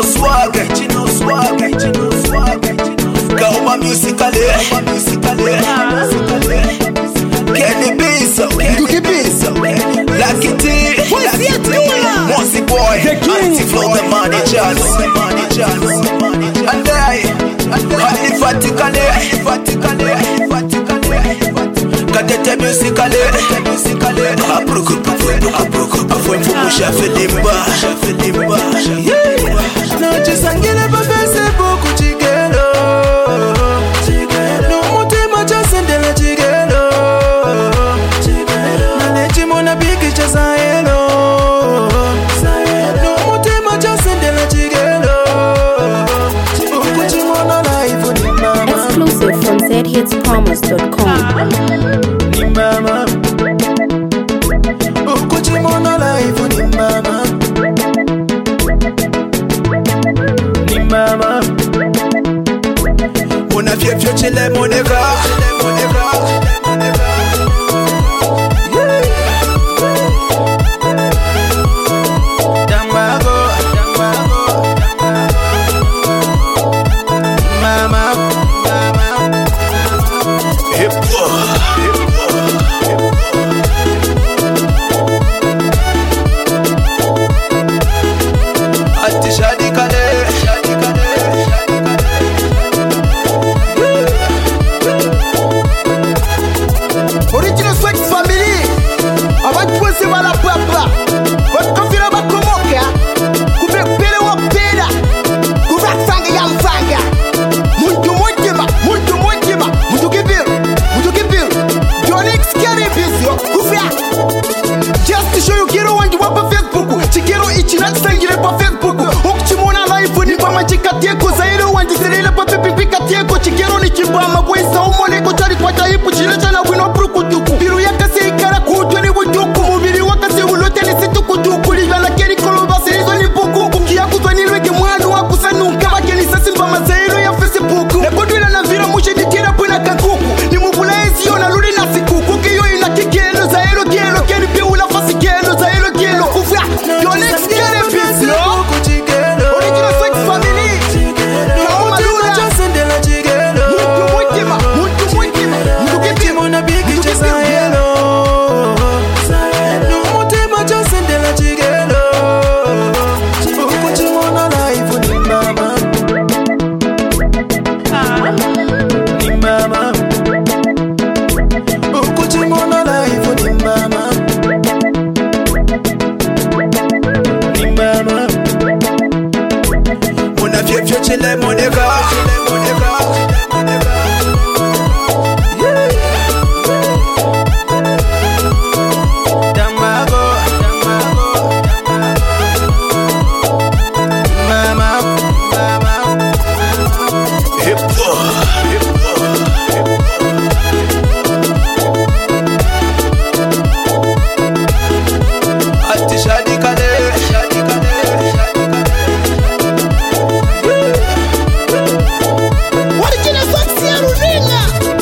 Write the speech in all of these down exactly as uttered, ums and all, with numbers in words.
swag, original swag, original swag. Kauma musically, musically, musically. Kenny Beats, Kenny Beats, Lucky T, Lucky T, Mossy Boy, Anti-Flow, the money chance, the money chance. And I, emphatically, emphatically, emphatically. Katete musically, musically. Apruku, apruku, apruku, apruku. Musha felimba, felimba. No chisangile pa Facebook chigelo, no mutima chasendela chigelo, na nechimona bigi chasayelo, no mutima chasendela chigelo. Exclusive from z hits promise dot com. Ni mama, ukuchimona live ni mama, ni mama. Mona fie fie chile monega, monega, monega. Dambago, dambago, mama, mama. Hip hop, hip hop, hip hop. Ati shadi kale, shadi kale, Original Swag Family. Abantu bose barapapa. Bakafira bakomoka. Kubepele wapera. Kubafanga yamfanga. Muntu mutima, muntu mutima. Muntu kibiru, muntu kibiru. Jonix carry busy. Kufya. Just to show you kero wangi wapa Facebook. Chikero ichinati sangire pa Facebook. Okuchimona live ni pama chikatieko. Zairo wangi serele pa pepe katieko. Chikero ni chimbama bwesa umone kochari kwa taipu. Chilecha na wino prukutuku. Biru yakase ikara kutwe ni wutuku. Mubiri wakase ulote ni situkutuku. Livala keri koloba sirizo ni buku. Ukia kutwa nilweke mwanu wakusanuka. Makeni sasi mbama zairo ya Facebook. Nekodwila na vira mushe ditira pwena kankuku. Ni mubula ezi yona luli na sikuku. Kiyo ina kikelo zairo kielo. Keni pia ulafasi kielo zairo kielo. Kufya Yonex kere busy. Original Swag Family. Kauma lula. Muntu mutima, muntu mutima. Muntu kibiru, muntu kibiru. Chile monega, monega, monega. Dambago, dambago, mama, mama. Hip hop, hip hop, hip hop. Ati shadi kale, shadi kale, shadi kale. Original Swag Ruringa.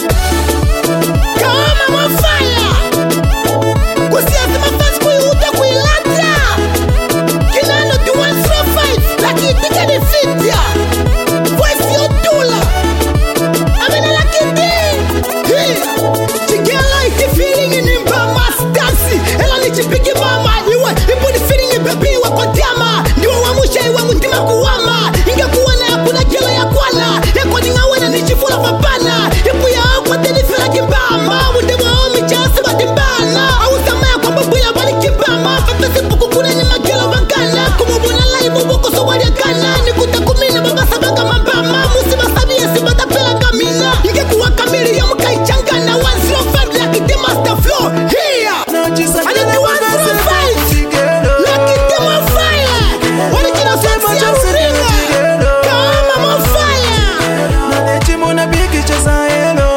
Kama mafaya. Kusiasi mafans kuiuta kuilata. Kinano di one zero five. Laki itika ni fitia. Voice yodula. Amena laki di. Hii. Chigela iti feeling ini mbama stasi. Ela ni chipiki mama. Iwe ipu ni feeling ibebi wako diama. Ndiwa wamusha iwe mutima kuwama. Inge kuwana ya kuna jela ya kwana. Yako ningawena ni chifula vapana. Ipu ya akwa telifila kimbama. Mudewa omi chasi batimbana. Awusamaya kwa babu ya bali kimbama. Fatasi puku kuna ni magela vangana. Kumubuna laibu buko sowari ya gana. Nikuta kumina baba sabanga mambama. Musi masabi ya sibata pela kamina. Inge kuwa kamili ya muka ichangana. one zero five Lucky D Master Flow. Here. Ani di one zero five. Lucky D Mafire. Original Swag Ruringa. Kama mafire. Chimona bigi chasayelo,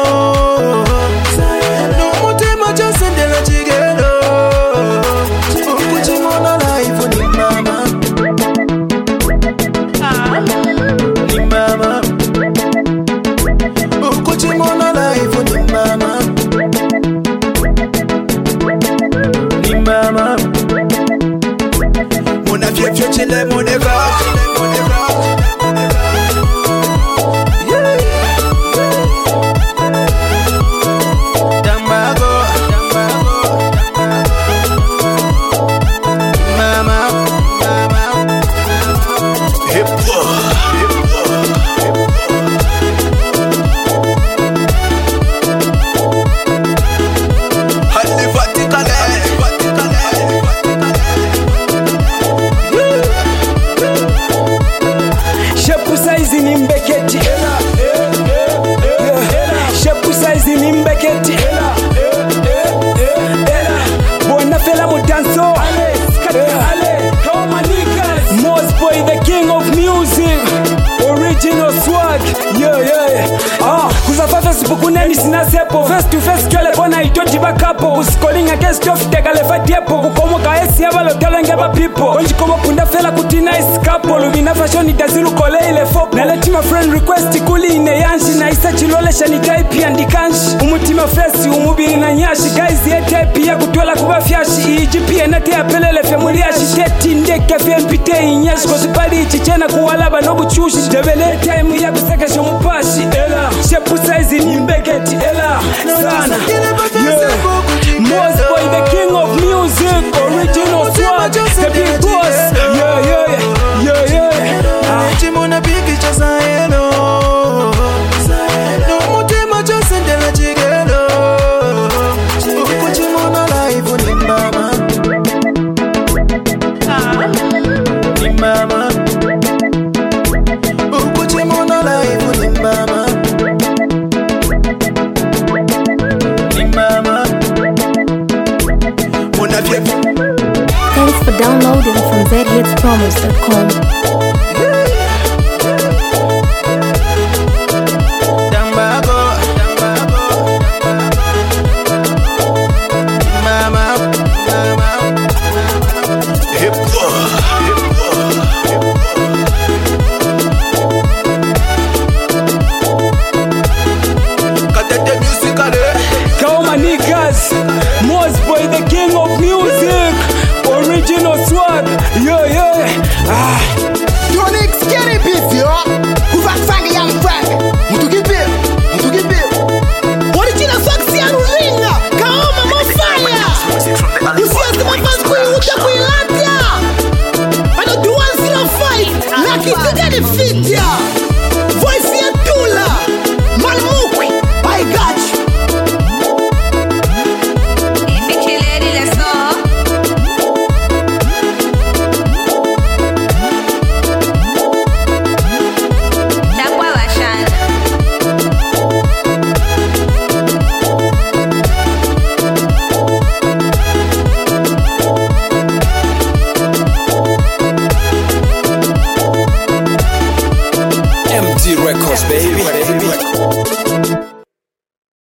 no mutima chasendela chigelo. Ukuchimona live ni mama, ni mama. Ukuchimona live ni mama, ni mama. Mona fie fie chile monega, monega. face to face jole bona itoti bakapo uscoling against of tega le fatiepo kukomoka esi abalo telenge ba people onji komo punda fela kutina escapo lumina fashion itazilu kole ile fop na let my friend request kuli ine yanshi na isa chilole shani type andikanshi umutima face umubiri na nyashi guys ye type ya kutwala kuba fyashi igp nate apelele family ashi teti ndeke fmpte inyashi kozipali chichena kuwalaba no buchushi debele time ya kusekesha mupashi ela shepu size ni mbeketi ela sana yeah. Most boy the king of music original swag the big boss yeah yeah yeah yeah Chimona bigi chasa eno no mutima chasa ndela chigelo Chimona live ni mama ni mama Chimona live ni mama ni mama Mona vievu. Thanks for downloading from z hits promos dot com. Most boy the king of music original swag yeah yeah ah Don't scary beef yo kuva fanga ya mfanga mutukipe mutukipe original swag si arulinga kaoma mafanya usiasi mafans kuiuta kuilatia ano do one zero five laki tigani fitia voice ya tula malmukwi I got you. M T Records, baby.